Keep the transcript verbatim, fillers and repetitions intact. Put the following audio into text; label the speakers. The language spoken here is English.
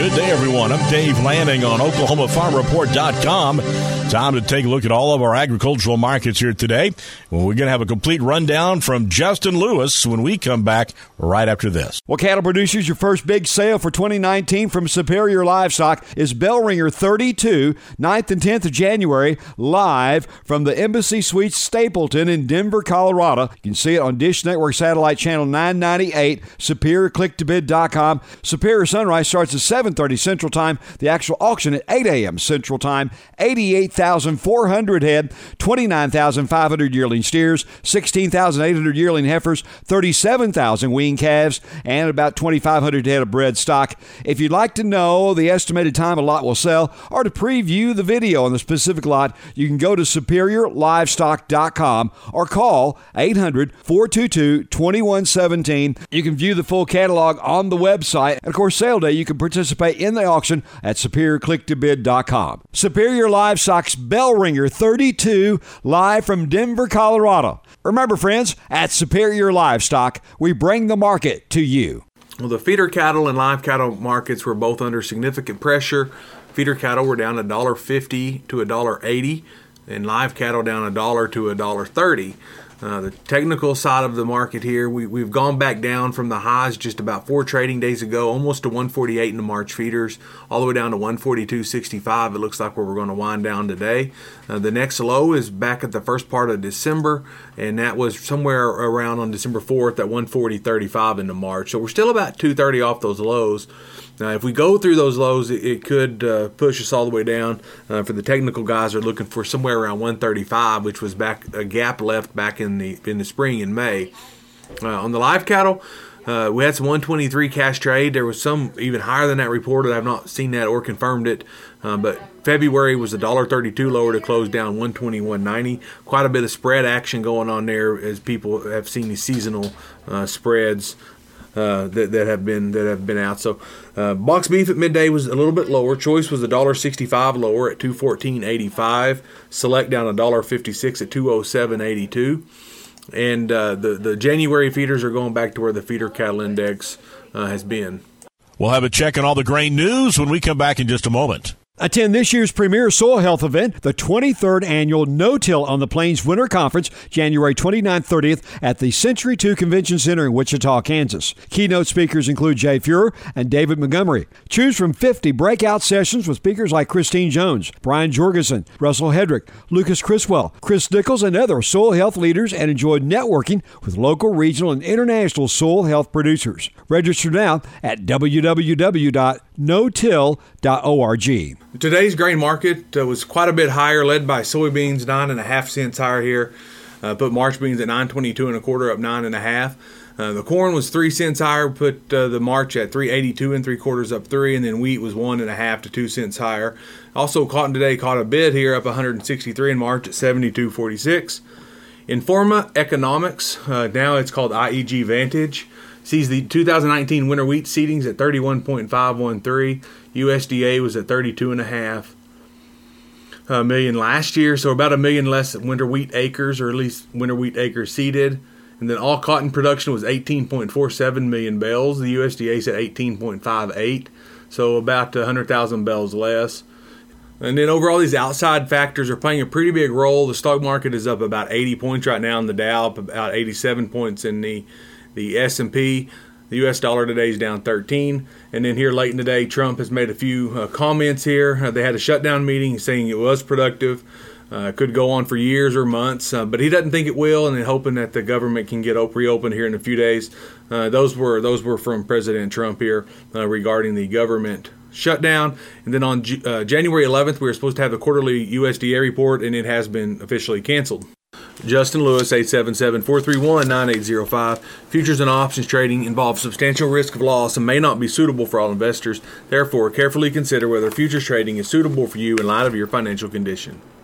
Speaker 1: Good day, everyone. I'm Dave Lanning on Oklahoma Farm Report dot com. Time to take a look at all of our agricultural markets here today. Well, we're going to have a complete rundown from Justin Lewis when we come back right after this.
Speaker 2: Well, cattle producers, your first big sale for twenty nineteen from Superior Livestock is Bell Ringer thirty-two, ninth and tenth of January, live from the Embassy Suites Stapleton in Denver, Colorado. You can see it on Dish Network Satellite Channel nine ninety-eight, Superior Click To Bid dot com. Superior Sunrise starts at seven thirty Central Time. The actual auction at eight a.m. Central Time. eighty-eight thousand four hundred head, twenty-nine thousand five hundred yearling steers, sixteen thousand eight hundred yearling heifers, thirty-seven thousand weaned calves, and about twenty-five hundred head of bred stock. If you'd like to know the estimated time a lot will sell or to preview the video on the specific lot, you can go to Superior Livestock dot com or call eight hundred, four two two, two one one seven. You can view the full catalog on the website. And of course, sale day, you can participate in the auction at Superior Click To Bid dot com. Superior Livestock's Bell Ringer thirty-two, live from Denver, Colorado. Remember, friends, at Superior Livestock, we bring the market to you.
Speaker 3: Well, the feeder cattle and live cattle markets were both under significant pressure. Feeder cattle were down one dollar fifty to one dollar eighty, and live cattle down one dollar to one dollar thirty. Uh, the technical side of the market here, we, we've gone back down from the highs just about four trading days ago, almost to one forty-eight in the March feeders, all the way down to one forty-two sixty-five. It looks like where we're going to wind down today. Uh, the next low is back at the first part of December, and that was somewhere around on December fourth at one forty thirty-five in the March. So we're still about two thirty off those lows. Now, if we go through those lows, it, it could uh, push us all the way down. Uh, for the technical guys, are looking for somewhere around one thirty-five, which was back a gap left back in the in the spring in May. Uh, on the live cattle, uh, we had some one twenty-three cash trade. There was some even higher than that reported. I've not seen that or confirmed it, uh, but February was one dollar thirty-two lower to close down one twenty-one ninety. Quite a bit of spread action going on there as people have seen these seasonal uh, spreads. Uh, that, that have been that have been out. So uh, box beef at midday was a little bit lower. Choice was one dollar sixty-five lower at two fourteen eighty-five. Select down one dollar fifty-six at two oh seven eighty-two. And uh, the the January feeders are going back to where the feeder cattle index uh, has been.
Speaker 1: We'll have a check on all the grain news when we come back in just a moment.
Speaker 2: Attend this year's premier soil health event, the twenty-third Annual No-Till on the Plains Winter Conference, January twenty-ninth to thirtieth at the Century two Convention Center in Wichita, Kansas. Keynote speakers include Jay Fuhrer and David Montgomery. Choose from fifty breakout sessions with speakers like Christine Jones, Brian Jorgensen, Russell Hedrick, Lucas Criswell, Chris Nichols, and other soil health leaders, and enjoy networking with local, regional, and international soil health producers. Register now at w w w dot no till dot org.
Speaker 3: Today's grain market uh, was quite a bit higher, led by soybeans, nine and a half cents higher here. Uh, put March beans at nine twenty-two and a quarter, up nine and a half. Uh, the corn was three cents higher, put uh, the March at three eighty-two and three quarters, up three, and then wheat was one and a half to two cents higher. Also, cotton today caught a bid here, up one sixty-three in March at seventy-two forty-six. Informa Economics, uh, now it's called I E G Vantage, sees the two thousand nineteen winter wheat seedings at thirty-one point five one three. U S D A was at thirty-two and a half uh, million last year, so about a million less winter wheat acres, or at least winter wheat acres seeded. And then all cotton production was eighteen point four seven million bales. The U S D A said eighteen point five eight, so about one hundred thousand bales less. And then overall, these outside factors are playing a pretty big role. The stock market is up about eighty points right now in the Dow, up about eighty-seven points in the the S and P. The U S dollar today is down thirteen. And then here late in the day, Trump has made a few uh, comments here. Uh, they had a shutdown meeting saying it was productive. Uh, could go on for years or months, uh, but he doesn't think it will, and then hoping that the government can get op- reopened here in a few days. Uh, those were those were from President Trump here uh, regarding the government shutdown. And then on G- uh, January eleventh, we were supposed to have the quarterly U S D A report, and it has been officially canceled. Justin Lewis, eight seven seven, four three one, nine eight zero five. Futures and options trading involves substantial risk of loss and may not be suitable for all investors. Therefore, carefully consider whether futures trading is suitable for you in light of your financial condition.